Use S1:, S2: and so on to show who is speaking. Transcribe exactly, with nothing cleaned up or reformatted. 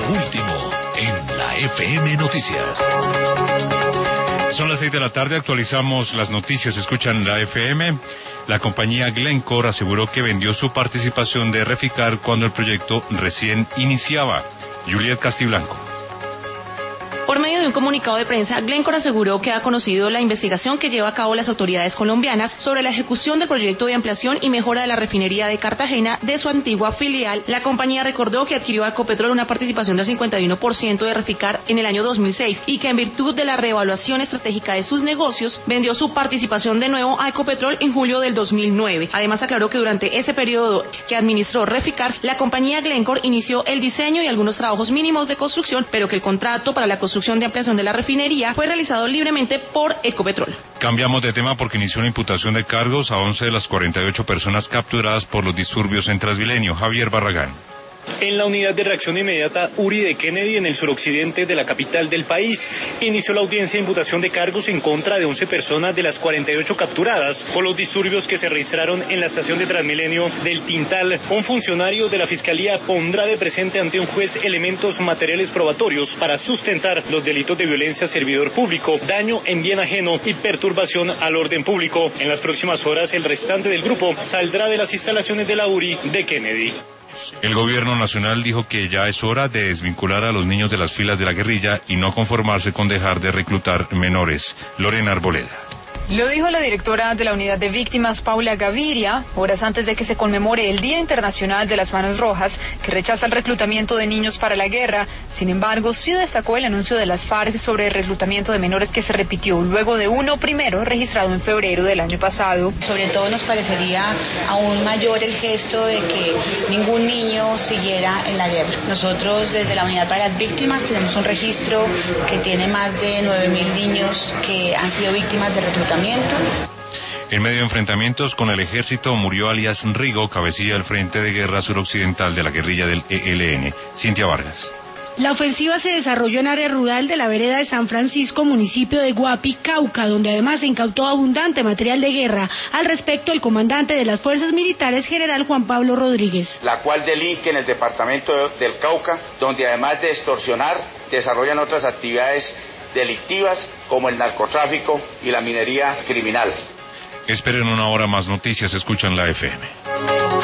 S1: último en la F M Noticias.
S2: Son las seis de la tarde, actualizamos las noticias, escuchan la F M. La compañía Glencore aseguró que vendió su participación de Reficar cuando el proyecto recién iniciaba. Juliet Castiblanco.
S3: Por medio de un comunicado de prensa, Glencore aseguró que ha conocido la investigación que lleva a cabo las autoridades colombianas sobre la ejecución del proyecto de ampliación y mejora de la refinería de Cartagena de su antigua filial. La compañía recordó que adquirió a Ecopetrol una participación del cincuenta y uno por ciento de Reficar en el año dos mil seis y que en virtud de la reevaluación estratégica de sus negocios, vendió su participación de nuevo a Ecopetrol en julio del dos mil nueve. Además, aclaró que durante ese periodo que administró Reficar, la compañía Glencore inició el diseño y algunos trabajos mínimos de construcción, pero que el contrato para la construcción de ampliación de la refinería fue realizado libremente por Ecopetrol.
S2: Cambiamos de tema porque inició una imputación de cargos a once de las cuarenta y ocho personas capturadas por los disturbios en Transmilenio. Javier Barragán.
S4: En la unidad de reacción inmediata Uri de Kennedy, en el suroccidente de la capital del país, inició la audiencia de imputación de cargos en contra de once personas de las cuarenta y ocho capturadas por los disturbios que se registraron en la estación de Transmilenio del Tintal. Un funcionario de la Fiscalía pondrá de presente ante un juez elementos materiales probatorios para sustentar los delitos de violencia a servidor público, daño en bien ajeno y perturbación al orden público. En las próximas horas, el restante del grupo saldrá de las instalaciones de la Uri de Kennedy.
S2: El gobierno nacional dijo que ya es hora de desvincular a los niños de las filas de la guerrilla y no conformarse con dejar de reclutar menores. Lorena Arboleda.
S5: Lo dijo la directora de la Unidad de Víctimas, Paula Gaviria, horas antes de que se conmemore el Día Internacional de las Manos Rojas, que rechaza el reclutamiento de niños para la guerra. Sin embargo, sí destacó el anuncio de las FARC sobre el reclutamiento de menores que se repitió luego de uno primero registrado en febrero del año pasado.
S6: Sobre todo nos parecería aún mayor el gesto de que ningún niño siguiera en la guerra. Nosotros desde la Unidad para las Víctimas tenemos un registro que tiene más de nueve mil niños que han sido víctimas de reclutamiento.
S2: En medio de enfrentamientos con el ejército murió alias Rigo, cabecilla del Frente de Guerra Suroccidental de la guerrilla del E L N. Cintia Vargas.
S7: La ofensiva se desarrolló en área rural de la vereda de San Francisco, municipio de Guapi, Cauca, donde además se incautó abundante material de guerra. Al respecto, el comandante de las fuerzas militares, general Juan Pablo Rodríguez.
S8: La cual delinque en el departamento del Cauca, donde además de extorsionar, desarrollan otras actividades delictivas como el narcotráfico y la minería criminal.
S2: Esperen una hora más noticias, escuchan la F M.